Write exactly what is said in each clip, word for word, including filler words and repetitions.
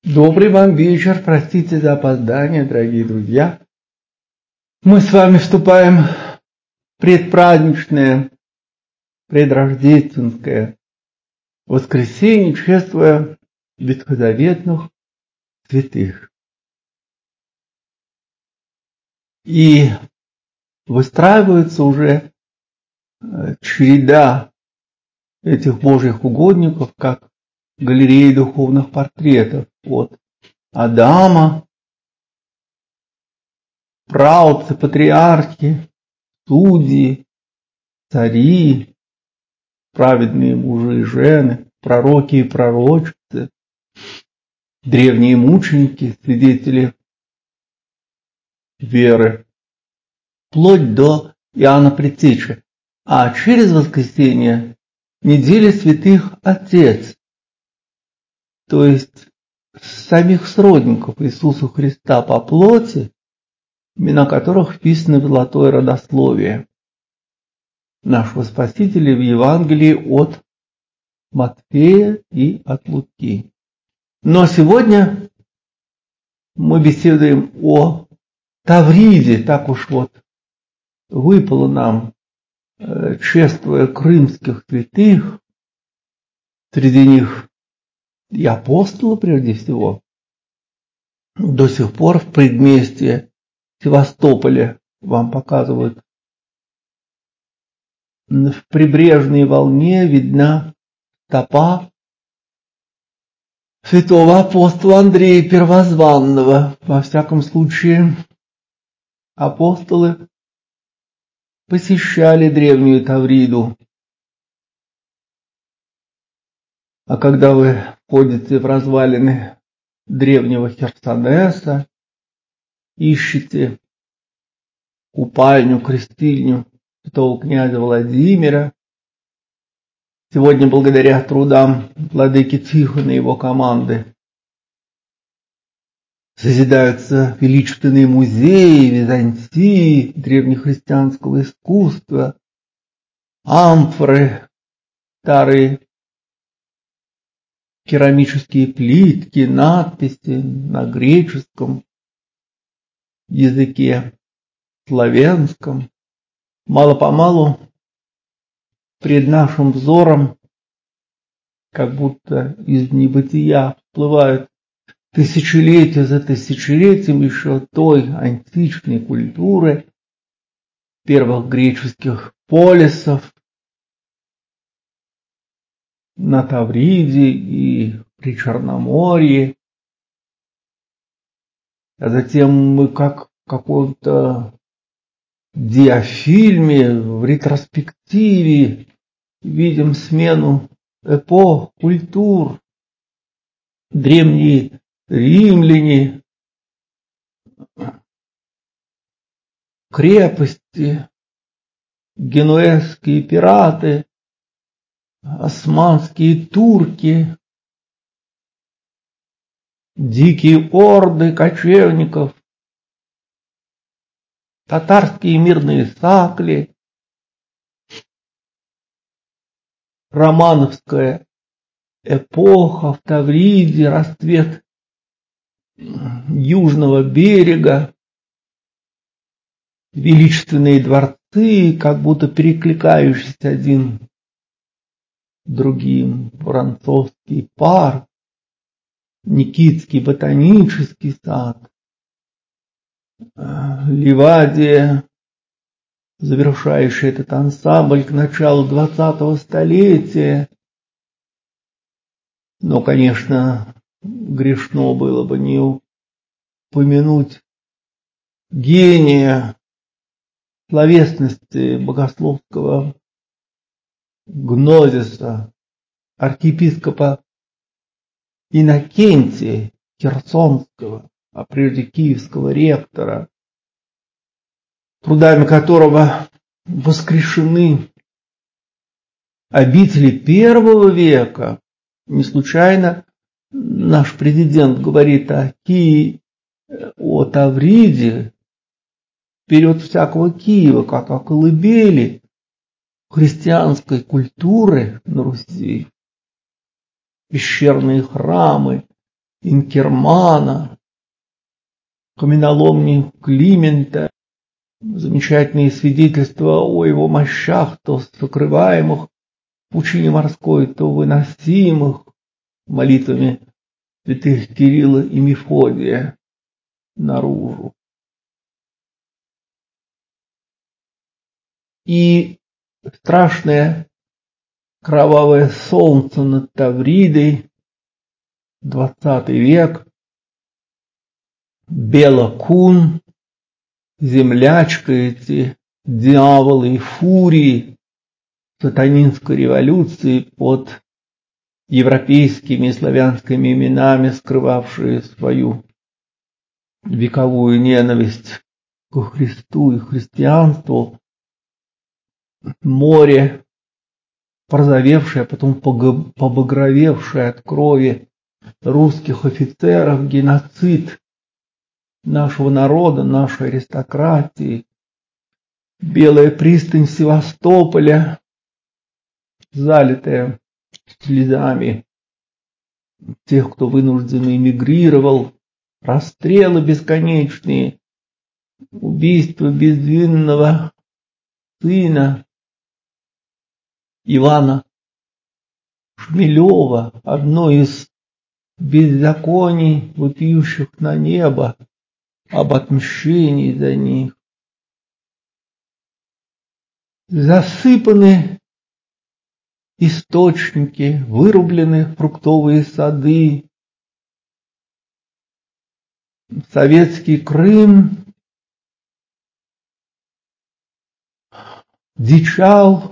Добрый вам вечер, простите за опоздание, дорогие друзья. Мы с вами вступаем в предпраздничное, предрождественское воскресенье, чествуя ветхозаветных святых. И выстраивается уже череда этих божьих угодников, как галереи духовных портретов от Адама, праотцы, патриархи, судьи, цари, праведные мужи и жены, пророки и пророчицы, древние мученики, свидетели веры, вплоть до Иоанна Предтечи. А через воскресенье недели святых Отец, то есть самих сродников Иисуса Христа по плоти, имена которых вписаны в золотое родословие нашего Спасителя в Евангелии от Матфея и от Луки. Но сегодня мы беседуем о Тавриде, так уж вот выпало нам, чествуя крымских святых, среди них и апостолы прежде всего. До сих пор в предместье Севастополя вам показывают, в прибрежной волне видна стопа святого апостола Андрея Первозванного. Во всяком случае, апостолы посещали древнюю Тавриду. А когда вы входите в развалины древнего Херсонеса, ищете купальню, крестильню святого князя Владимира, сегодня благодаря трудам владыки Тихона и его команды созидаются величественные музеи Византии, древнехристианского искусства, амфоры, старые керамические плитки, надписи на греческом языке, славянском. Мало-помалу пред нашим взором, как будто из небытия всплывают тысячелетия за тысячелетием еще той античной культуры, первых греческих полисов на Тавриде и при Черноморье. А затем мы как в каком-то диафильме, в ретроспективе видим смену эпох, культур. Древние римляне, крепости, генуэзские пираты, османские турки, дикие орды кочевников, татарские мирные сакли, романовская эпоха в Тавриде, расцвет южного берега, величественные дворцы, как будто перекликающиеся один другим, Воронцовский парк, Никитский ботанический сад, Ливадия, завершающий этот ансамбль к началу двадцатого столетия. Но, конечно, грешно было бы не упомянуть гения словесности богословского гнозиса, архиепископа Иннокентия Херсонского, а прежде киевского ректора, трудами которого воскрешены обители первого века. Не случайно наш президент говорит о Киеве, о Тавриде, вперед всякого Киева, как о колыбели христианской культуры на Руси. Пещерные храмы, Инкермана, каменоломни Климента, замечательные свидетельства о его мощах, то сокрываемых в пучине морской, то выносимых молитвами святых Кирилла и Мефодия наружу. И страшное кровавое солнце над Тавридой, двадцатый век, Белокун, землячка, эти дьяволы и фурии сатанинской революции под европейскими и славянскими именами, скрывавшие свою вековую ненависть ко Христу и христианству, море, порозовевшее, а потом побагровевшее от крови русских офицеров, геноцид нашего народа, нашей аристократии, белая пристань Севастополя, залитая слезами тех, кто вынужденно эмигрировал, расстрелы бесконечные, убийство безвинного сына Ивана Шмелева, одно из беззаконий, вопиющих на небо, об отмщении за них. Засыпаны источники, вырублены фруктовые сады, советский Крым дичал,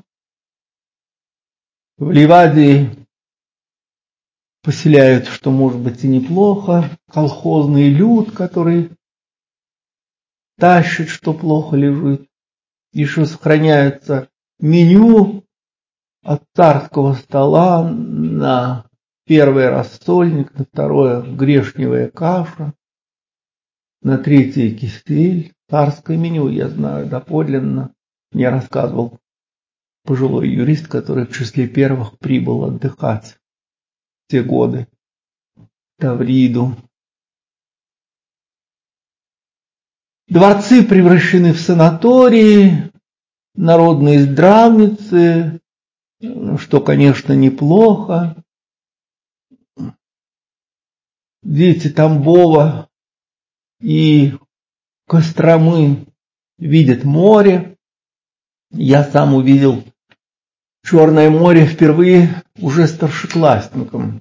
в Ливадии поселяют, что может быть и неплохо, колхозный люд, который тащит, что плохо лежит. Еще сохраняется меню от царского стола: на первое рассольник, на второе грешневая каша, на третье кисель. Царское меню, я знаю доподлинно, мне рассказывал пожилой юрист, который в числе первых прибыл отдыхать в те годы в Тавриду. Дворцы превращены в санатории, народные здравницы, что, конечно, неплохо. Дети Тамбова и Костромы видят море. Я сам увидел Черное море впервые уже старшеклассником.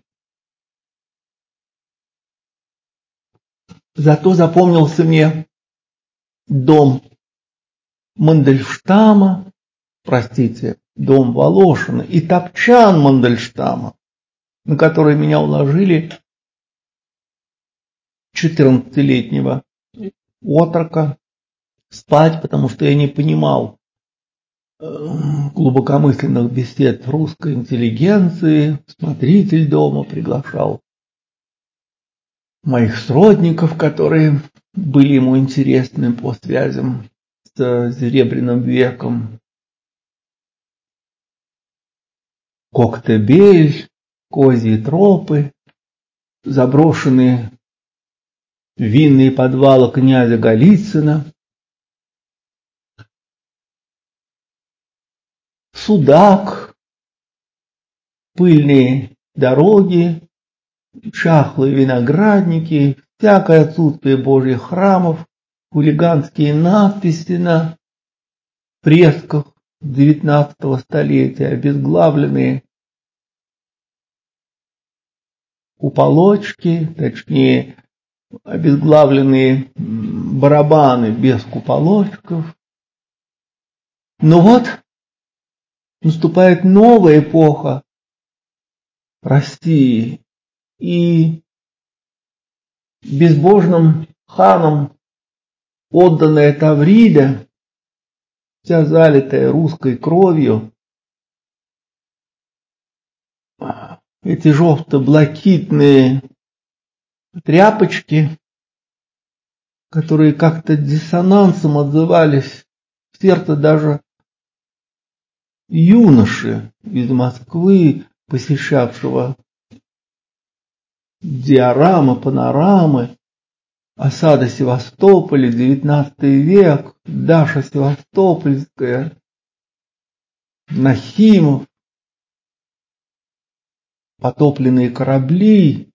Зато запомнился мне дом Мандельштама, простите, дом Волошина и топчан Мандельштама, на который меня уложили четырнадцатилетнего отрока спать, потому что я не понимал глубокомысленных бесед русской интеллигенции. Смотритель дома приглашал моих сродников, которые были ему интересны по связям с Серебряным веком. Коктебель, козьи тропы, заброшенные винные подвалы князя Голицына, Судак, пыльные дороги, чахлые виноградники, всякое отсутствие божьих храмов, хулиганские надписи на фресках девятнадцатого столетия, обезглавленные куполочки, точнее, обезглавленные барабаны без куполочков. Но вот наступает новая эпоха России, и безбожным ханам отданная Таврида, вся залитая русской кровью, эти желто-блакитные тряпочки, которые как-то диссонансом отзывались в сердце даже юноши из Москвы, посещавшего диорамы, панорамы, осада Севастополя, девятнадцатый век, Даша Севастопольская, Нахимов, потопленные корабли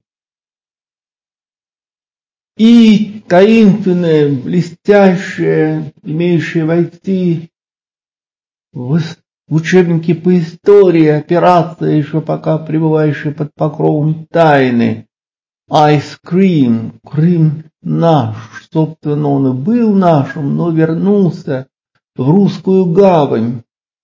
и таинственное, блестящее, имеющее войти в учебники по истории, операция, еще пока пребывающая под покровом тайны. Ice Cream, Крым наш. Собственно, он и был нашим, но вернулся в русскую гавань.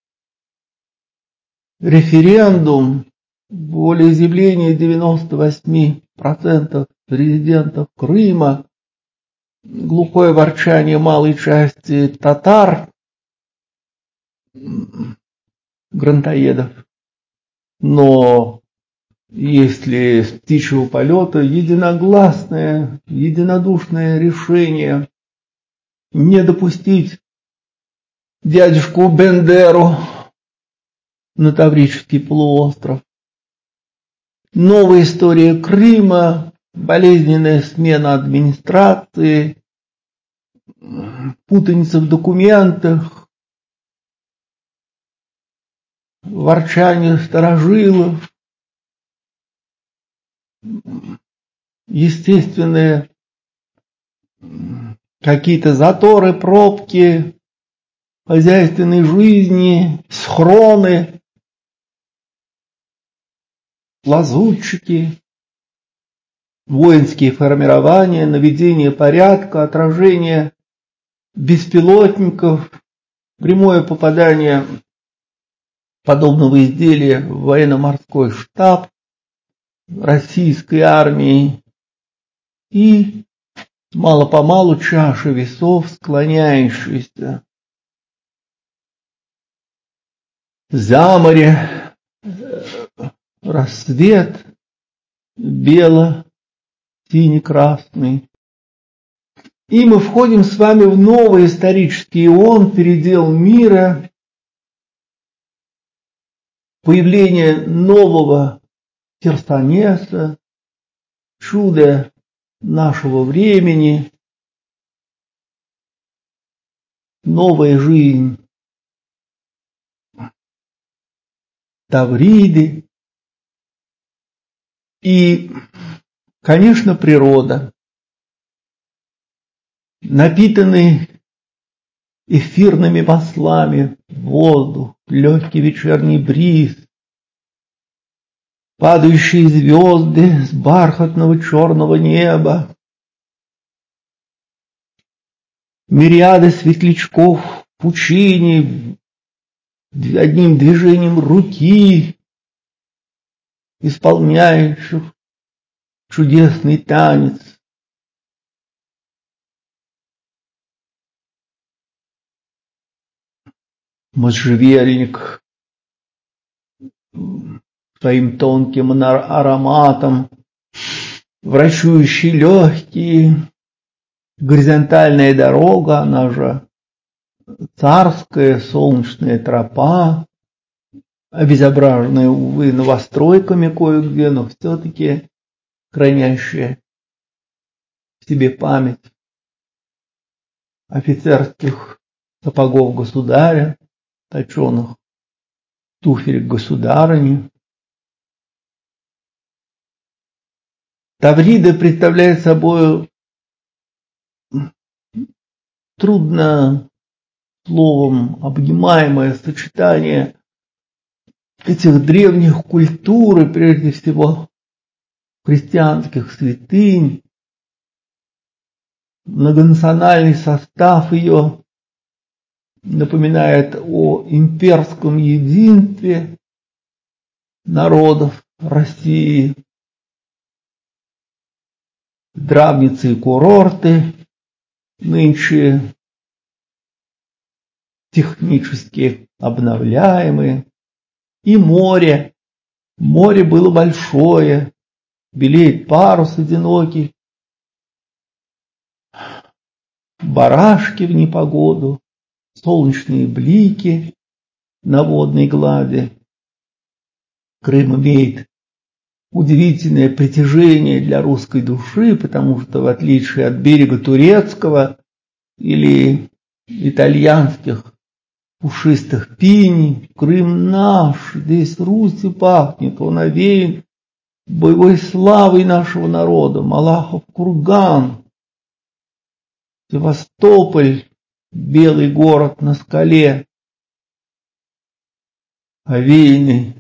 Референдум, волеизъявление девяносто восемь процентов резидентов Крыма, глухое ворчание малой части татар, грантоедов. Но если с птичьего полета единогласное, единодушное решение не допустить дядюшку Бендеру на Таврический полуостров. Новая история Крыма, болезненная смена администрации, путаница в документах, ворчание старожилов, естественные какие-то заторы, пробки, хозяйственной жизни, схроны, лазутчики, воинские формирования, наведение порядка, отражение беспилотников, прямое попадание подобного изделия в военно-морской штаб российской армии и мало-помалу чаша весов, склоняющаяся за море, рассвет бело-сине-красный. И мы входим с вами в новый исторический эон, передел мира, появление нового Херсонеса, чудо нашего времени, новая жизнь Тавриды и, конечно, природа, напитанный эфирными маслами воздух, легкий вечерний бриз, падающие звезды с бархатного черного неба, мириады светлячков в пучине, одним движением руки, исполняющих чудесный танец. Можжевельник своим тонким ароматом, врачующий легкие, горизонтальная дорога, она же царская солнечная тропа, обезображенная, увы, новостройками кое-где, но все-таки хранящая в себе память офицерских сапогов государя, точеных туфель государыни. Таврида представляет собой трудно словом обнимаемое сочетание этих древних культур и прежде всего христианских святынь, многонациональный состав ее напоминает о имперском единстве народов России, здравницы и курорты, нынче технически обновляемые, и море. Море было большое, белеет парус одинокий, барашки в непогоду, солнечные блики на водной глади. Крым имеет удивительное притяжение для русской души, потому что в отличие от берега турецкого или итальянских пушистых пиней, Крым наш, здесь Русью пахнет, он овеян боевой славой нашего народа, Малахов курган, Севастополь, белый город на скале, овеянный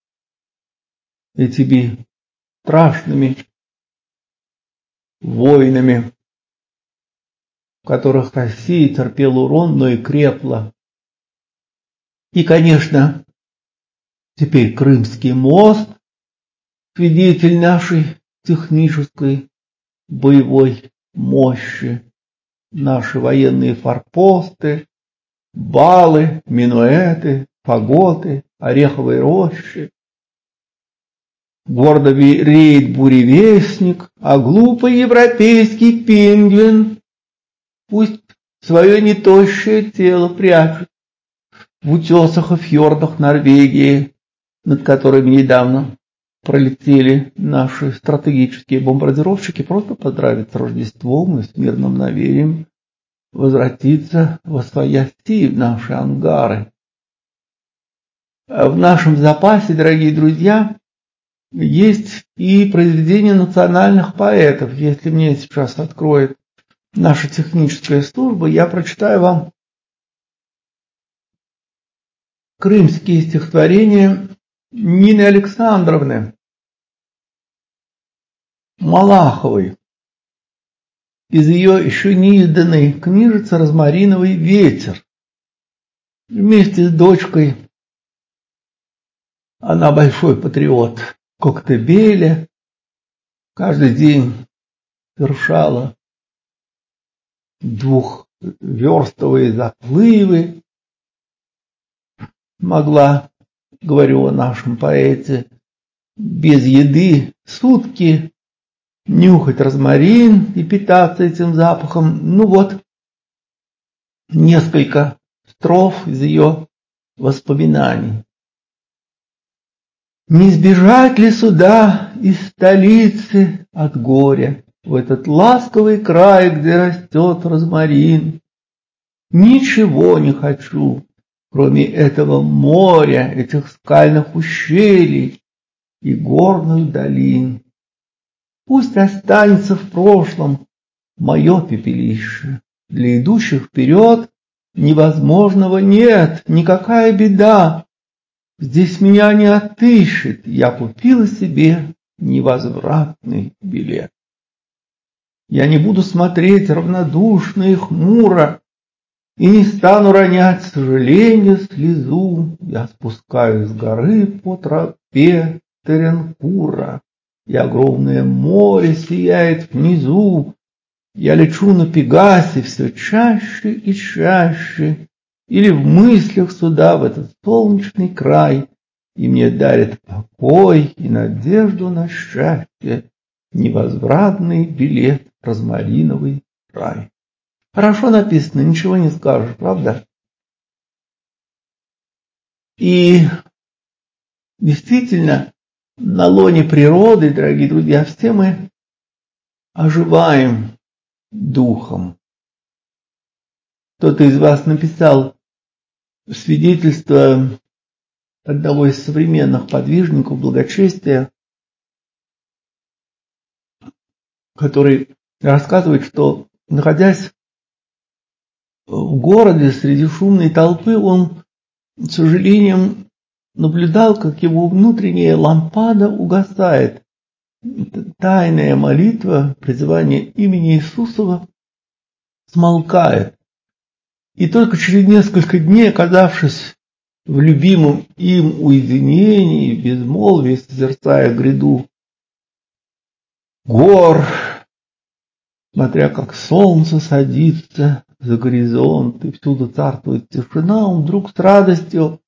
этими страшными войнами, в которых Россия терпела урон, но и крепла. И, конечно, теперь Крымский мост, свидетель нашей технической боевой мощи, наши военные форпосты, балы, минуэты, фаготы, ореховые рощи. Гордо реет буревестник, а глупый европейский пингвин пусть свое нетощее тело прячет в утесах и фьордах Норвегии, над которыми недавно пролетели наши стратегические бомбардировщики, просто поздравить с Рождеством и с мирным намерением возвратиться восвояси в наши ангары. В нашем запасе, дорогие друзья, есть и произведения национальных поэтов. Если мне сейчас откроет наша техническая служба, я прочитаю вам крымские стихотворения Нины Александровны Малаховой из ее еще не изданной книжицы «Розмариновый ветер». Вместе с дочкой, она большой патриот Коктебеля, каждый день совершала двухверстовые заплывы, могла, говорю о нашем поэте, без еды сутки нюхать розмарин и питаться этим запахом. Ну вот, несколько строф из ее воспоминаний. Не сбежать ли сюда из столицы от горя, в этот ласковый край, где растет розмарин? Ничего не хочу, кроме этого моря, этих скальных ущелий и горных долин. Пусть останется в прошлом мое пепелище. Для идущих вперед невозможного нет, никакая беда. Здесь меня не отыщет, я купила себе невозвратный билет. Я не буду смотреть равнодушно и хмуро, и не стану ронять сожаления слезу. Я спускаюсь с горы по тропе Теренкура, и огромное море сияет внизу. Я лечу на Пегасе все чаще и чаще, или в мыслях сюда, в этот солнечный край, и мне дарит покой и надежду на счастье невозвратный билет в розмариновый рай. Хорошо написано, ничего не скажешь, правда? И действительно, на лоне природы, дорогие друзья, все мы оживаем духом. Кто-то из вас написал свидетельство одного из современных подвижников благочестия, который рассказывает, что, находясь в городе среди шумной толпы, он с сожалением наблюдал, как его внутренняя лампада угасает. Тайная молитва, призывание имени Иисусова смолкает. И только через несколько дней, оказавшись в любимом им уединении, безмолвии, созерцая гряду гор, смотря как солнце садится за горизонт и всюду царствует тишина, он вдруг с радостью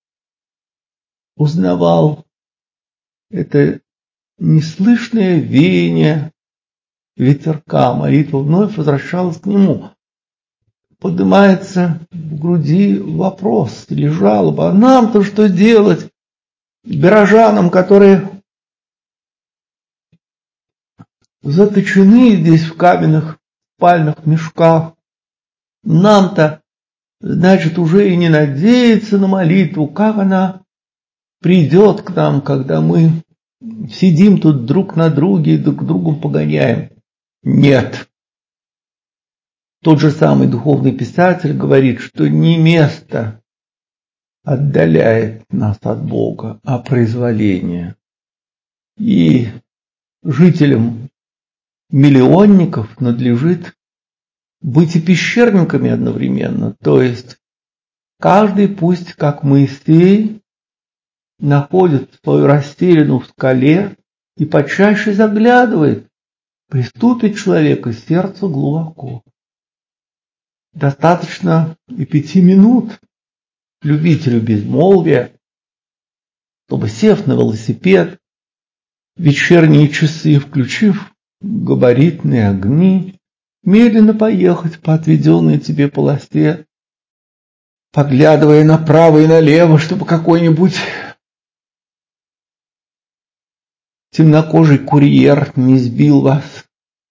узнавал это неслышное веяние ветерка. Молитва вновь возвращалась к нему. Поднимается в груди вопрос или жалоба. А нам-то что делать? Горожанам, которые заточены здесь в каменных спальных мешках. Нам-то, значит, уже и не надеяться на молитву, как она придет к нам, когда мы сидим тут друг на друге и друг другом погоняем. Нет. Тот же самый духовный писатель говорит, что не место отдаляет нас от Бога, а произволение. И жителям миллионников надлежит быть и пещерниками одновременно. То есть каждый пусть, как Моисей, находит свою расселину в скале и почаще заглядывает, приступит человек и сердце глубоко. Достаточно и пяти минут любителю безмолвия, чтобы, сев на велосипед, вечерние часы включив габаритные огни, медленно поехать по отведенной тебе полосе, поглядывая направо и налево, чтобы какой-нибудь темнокожий курьер не сбил вас,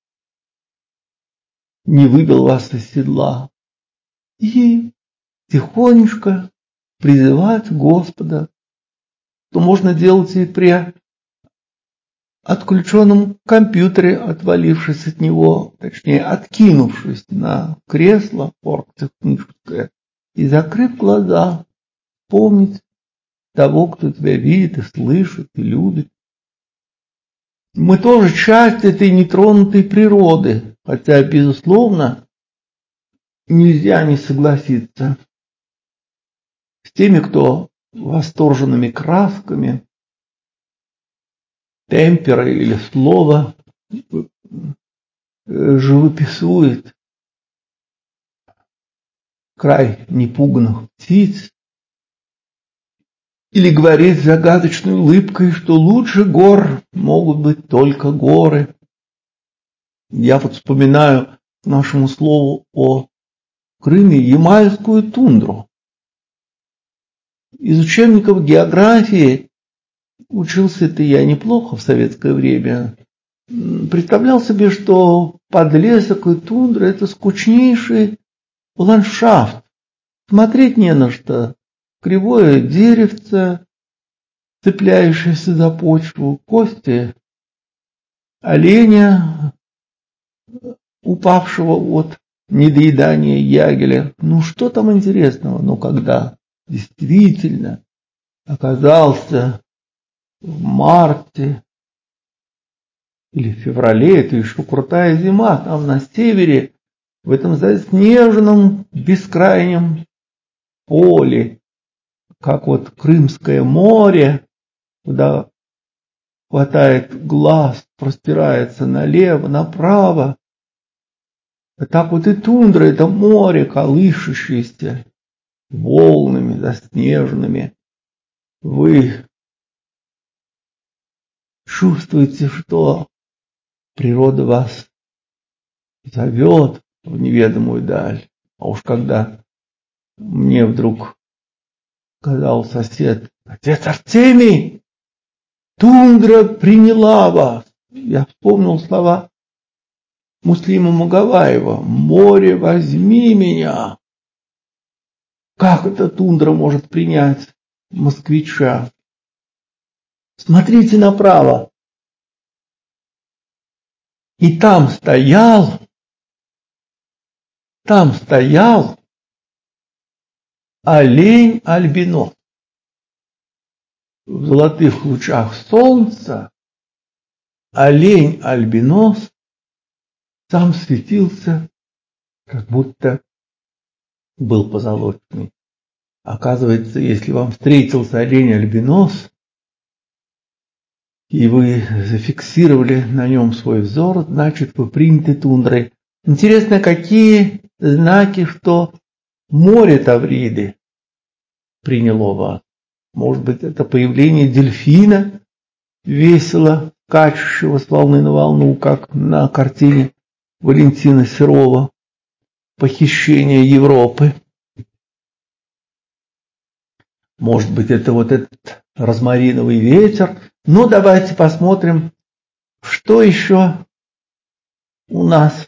не выбил вас из седла, и тихонечко призывать Господа, что можно делать и при отключенном компьютере, отвалившись от него, точнее, откинувшись на кресло оргтехническое и закрыв глаза, помнить того, кто тебя видит и слышит и любит. Мы тоже часть этой нетронутой природы, хотя, безусловно, нельзя не согласиться с теми, кто восторженными красками, темпера или слова живописует край непуганных птиц или говорит с загадочной улыбкой, что лучше гор могут быть только горы. Я вот вспоминаю к нашему слову о Крыме ямальскую тундру. Из учебников географии учился-то я неплохо в советское время. Представлял себе, что подлесок и тундра – это скучнейший ландшафт. Смотреть не на что. Кривое деревце, цепляющееся за почву, кости оленя, упавшего от недоедания ягеля. Ну что там интересного? Но когда действительно оказался в марте или в феврале, это еще крутая зима, там на севере, в этом заснеженном бескрайнем поле, как вот Крымское море, куда хватает глаз, простирается налево, направо. А так вот и тундра, это море, колышущееся волнами заснеженными. Вы чувствуете, что природа вас зовет в неведомую даль. А уж когда мне вдруг сказал сосед: отец Артемий, тундра приняла вас. Я вспомнил слова Муслима Магомаева: море, возьми меня. Как эта тундра может принять москвича? Смотрите направо. И там стоял, там стоял олень-альбинос. В золотых лучах солнца олень-альбинос сам светился, как будто был позолоченный. Оказывается, если вам встретился олень-альбинос, и вы зафиксировали на нем свой взор, значит, вы приняты тундрой. Интересно, какие знаки, что море Тавриды приняло вас. Может быть, это появление дельфина, весело скачущего с волны на волну, как на картине Валентина Серова «Похищение Европы». Может быть, это вот этот розмариновый ветер. Но давайте посмотрим, что еще у нас.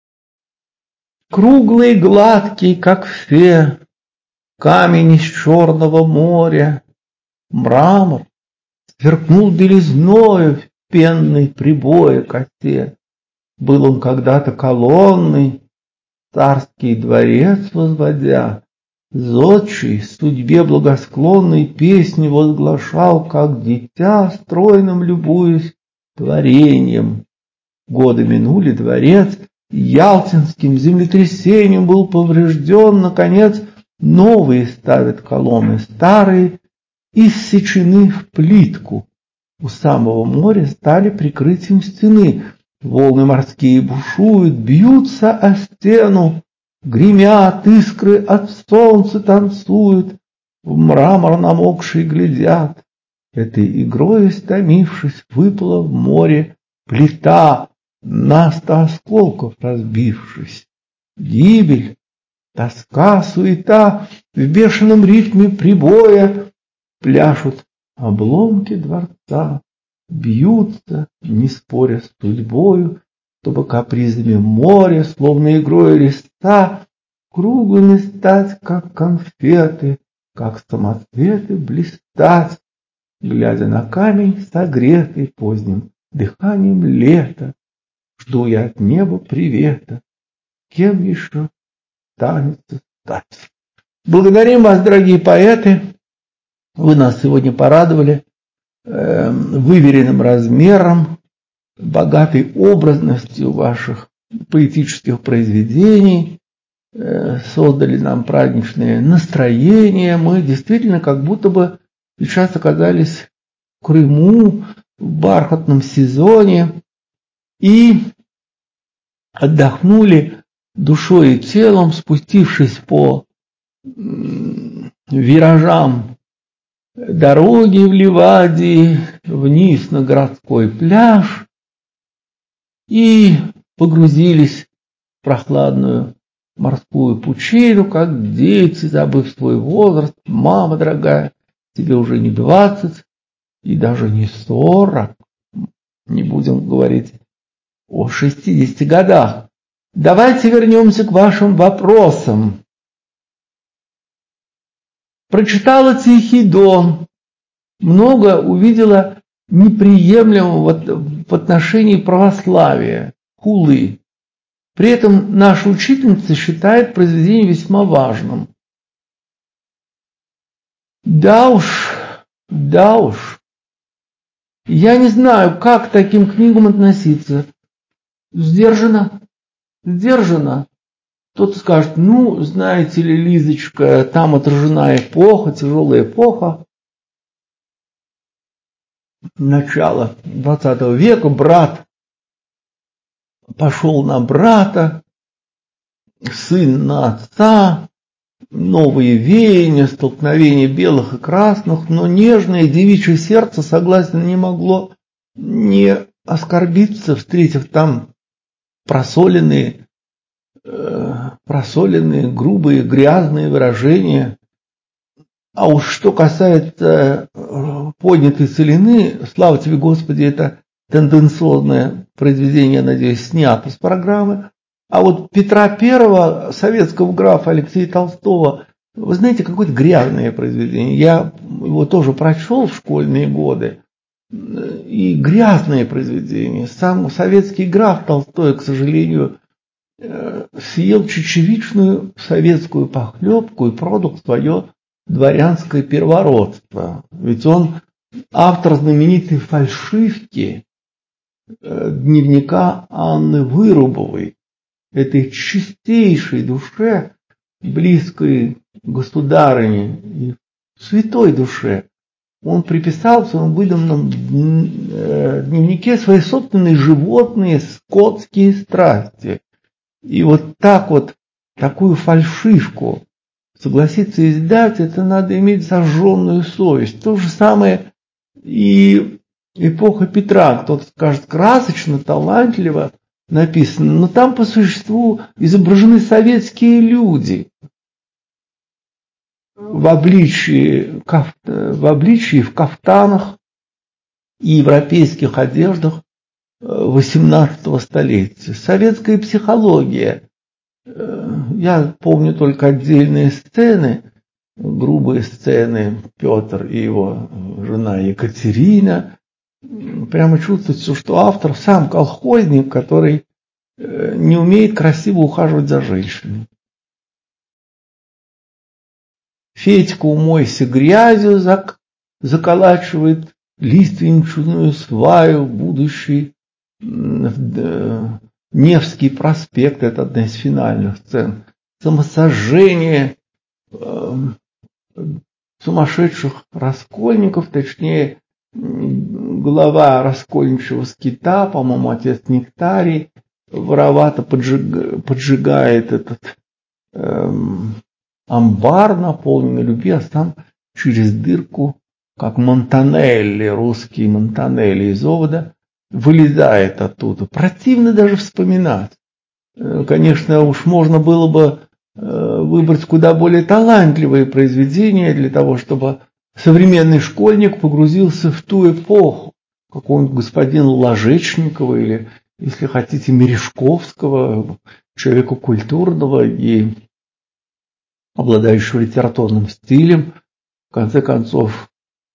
Круглый, гладкий, как фе, камень из Черного моря, мрамор сверкнул белизною в пенной прибое косе. Был он когда-то колонной, царский дворец возводя, зодчий, судьбе благосклонной песни возглашал, как дитя, стройным любуясь творением. Годы минули, дворец ялтинским землетрясением был поврежден, наконец, новые ставят колонны, старые иссечены в плитку. У самого моря стали прикрытием стены. Волны морские бушуют, бьются о стену, гремят, искры от солнца танцуют, в мрамор намокший глядят. Этой игрой истомившись, выпала в море плита, на сто осколков разбившись. Гибель, тоска, суета, в бешеном ритме прибоя пляшут обломки дворца, бьются, не споря с судьбою, чтобы капризами моря, словно игрой листа, круглыми стать, как конфеты, как самоцветы блистать, глядя на камень, согретый поздним дыханием лета. Жду я от неба привета, кем еще станется стать. Благодарим вас, дорогие поэты. Вы нас сегодня порадовали э, выверенным размером, богатой образностью ваших поэтических произведений, э, создали нам праздничное настроение. Мы действительно как будто бы сейчас оказались в Крыму в бархатном сезоне и отдохнули душой и телом, спустившись по виражам дороги в Ливадии, вниз на городской пляж и погрузились в прохладную морскую пучину, как дети, забыв свой возраст. Мама дорогая, тебе уже не двадцать и даже не сорок, не будем говорить о шестидесяти годах. Давайте вернемся к вашим вопросам. Прочитала «Тихий дон», много увидела неприемлемого в отношении православия, хулы. При этом наша учительница считает произведение весьма важным. Да уж, да уж. Я не знаю, как к таким книгам относиться. Сдержанно, сдержанно. Кто-то скажет, ну, знаете ли, Лизочка, там отражена эпоха, тяжелая эпоха. Начало двадцатого века, брат пошел на брата, сын на отца, новые веяния, столкновения белых и красных, но нежное девичье сердце, согласно, не могло не оскорбиться, встретив там просоленные, э, просоленные, грубые, грязные выражения. А уж что касается э, поднятой целины, слава тебе, Господи, это тенденциозное произведение, я надеюсь, снято с программы. А вот Петра Первого, советского графа Алексея Толстого, вы знаете, какое-то грязное произведение. Я его тоже прочел в школьные годы. И грязное произведение. Сам советский граф Толстой, к сожалению, съел чечевичную советскую похлебку и продал свое дворянское первородство. Ведь он автор знаменитой фальшивки дневника Анны Вырубовой, этой чистейшей душе, близкой государыне и святой душе. Он приписал в своем выданном дневнике свои собственные животные, скотские страсти. И вот так вот, такую фальшивку согласиться издать, это надо иметь сожженную совесть. То же самое и эпоха Петра. Кто-то скажет, красочно, талантливо написано, но там по существу изображены советские люди в обличии, в обличии в кафтанах и европейских одеждах. восемнадцатого столетия. Советская психология. Я помню только отдельные сцены, грубые сцены. Петр и его жена Екатерина. Прямо чувствуется, что автор сам колхозник, который не умеет красиво ухаживать за женщиной. Федька, умойся грязью, зак, заколачивает лиственничную сваю, будущий Невский проспект, это одна из финальных сцен. Самосожжение э, сумасшедших раскольников, точнее, глава раскольничьего скита, по-моему, отец Нектарий, воровато поджиг, поджигает этот э, амбар, наполненный любви, а сам через дырку, как Монтанелли, русский Монтанелли из овода, вылезает оттуда. Противно даже вспоминать. Конечно, уж можно было бы выбрать куда более талантливые произведения для того, чтобы современный школьник погрузился в ту эпоху какого-нибудь господина Ложечникова или, если хотите, Мережковского, человека культурного и обладающего литературным стилем, в конце концов,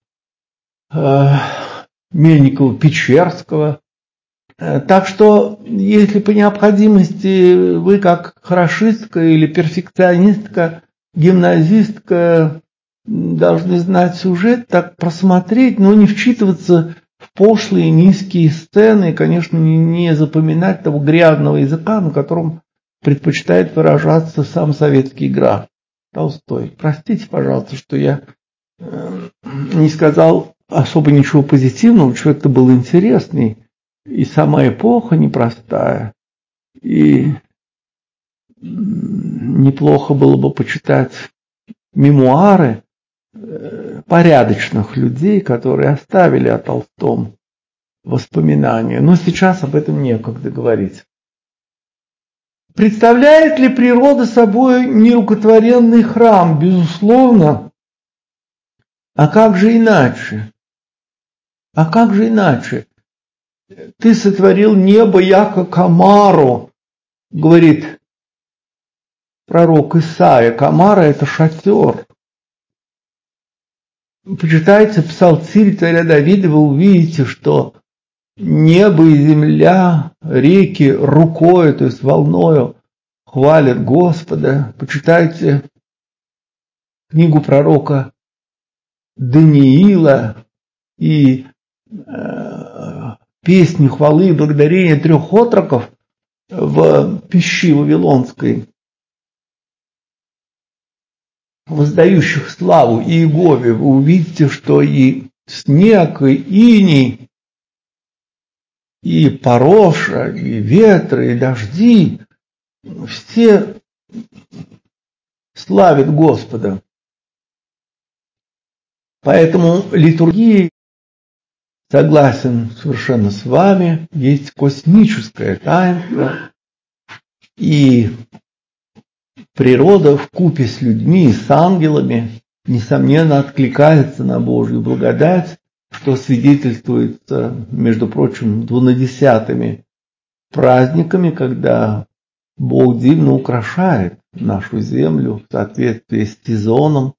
Мельникова-Печерского. Так что, если по необходимости вы как хорошистка или перфекционистка, гимназистка должны знать сюжет, так просмотреть, но не вчитываться в пошлые низкие сцены и, конечно, не запоминать того грязного языка, на котором предпочитает выражаться сам советский граф Толстой. Простите, пожалуйста, что я не сказал особо ничего позитивного, человек-то был интересный, и сама эпоха непростая, и неплохо было бы почитать мемуары порядочных людей, которые оставили о Толстом воспоминания, но сейчас об этом некогда говорить. Представляет ли природа собой нерукотворенный храм? Безусловно. А как же иначе? А как же иначе? Ты сотворил небо яко камару, говорит пророк Исаия. Камара – это шатер. Почитайте Псалтирь царя Давида, вы увидите, что небо и земля, реки рукою, то есть волною, хвалят Господа. Почитайте книгу пророка Даниила и э, песни хвалы и благодарения трех отроков в пещи Вавилонской, воздающих славу Иегове. Вы увидите, что и снег, и иней, и пороша, и ветры, и дожди, все славят Господа. Поэтому литургия, согласен совершенно с вами, есть космическое таинство, и природа вкупе с людьми и с ангелами, несомненно, откликается на Божью благодать, что свидетельствуется, между прочим, двунадесятыми праздниками, когда Бог дивно украшает нашу землю в соответствии с сезоном,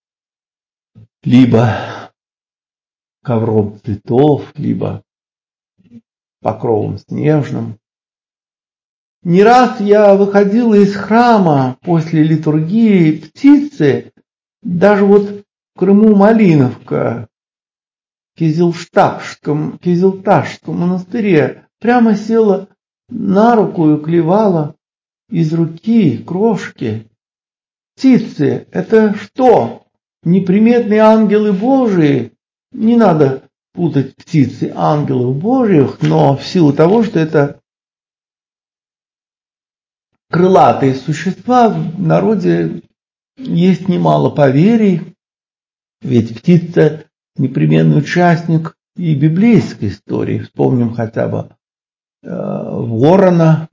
либо ковром цветов, либо покровом снежным. Не раз я выходила из храма после литургии, птицы, даже вот в Крыму Малиновка, в Кизилташском, Кизилташском монастыре, прямо села на руку и клевала из руки крошки. Птицы – это что? Неприметные ангелы Божии? Не надо путать птицы ангелов Божьих, но в силу того, что это крылатые существа, в народе есть немало поверий, ведь птица – непременный участник и библейской истории. Вспомним хотя бы э, ворона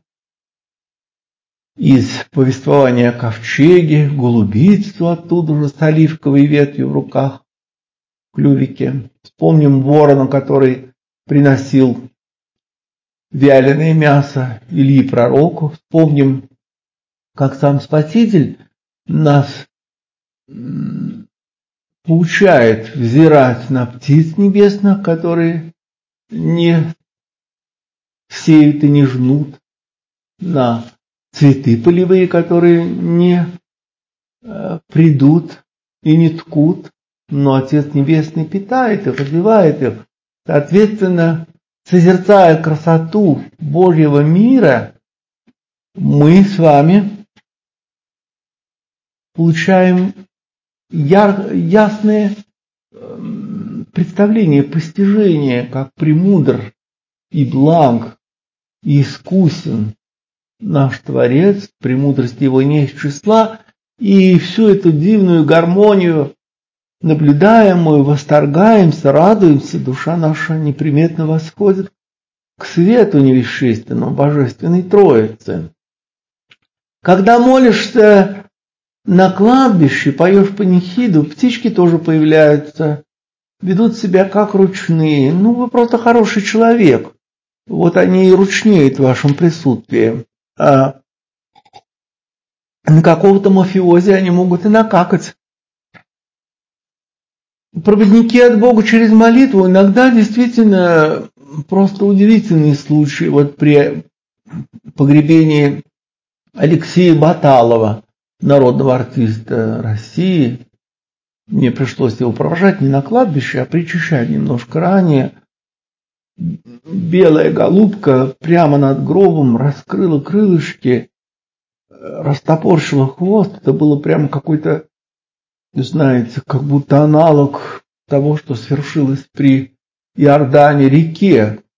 из повествования о ковчеге, голубицу оттуда же с оливковой ветвью в руках, в клювике. Вспомним ворона, который приносил вяленое мясо Ильи Пророку. Вспомним, как сам Спаситель нас поучает взирать на птиц небесных, которые не сеют и не жнут, на цветы полевые, которые не э, придут и не ткут, но Отец Небесный питает их, развивает их. Соответственно, созерцая красоту Божьего мира, мы с вами получаем яр, ясное представление, постижение, как премудр и благ и искусен наш Творец, премудрость Его не из числа, и всю эту дивную гармонию наблюдаемую, восторгаемся, радуемся, душа наша неприметно восходит к свету невещественному, Божественной Троицы. Когда молишься на кладбище, поешь панихиду, птички тоже появляются, ведут себя как ручные. Ну, вы просто хороший человек. Вот они и ручнеют в вашем присутствии. А на какого-то мафиози они могут и накакать. Проводники от Бога через молитву иногда действительно просто удивительные случаи. Вот при погребении Алексея Баталова, народного артиста России, мне пришлось его провожать не на кладбище, а причащать немножко ранее. Белая голубка прямо над гробом раскрыла крылышки, растопорщила хвост. Это было прямо какой-то, знаете, как будто аналог того, что свершилось при Иордане реке,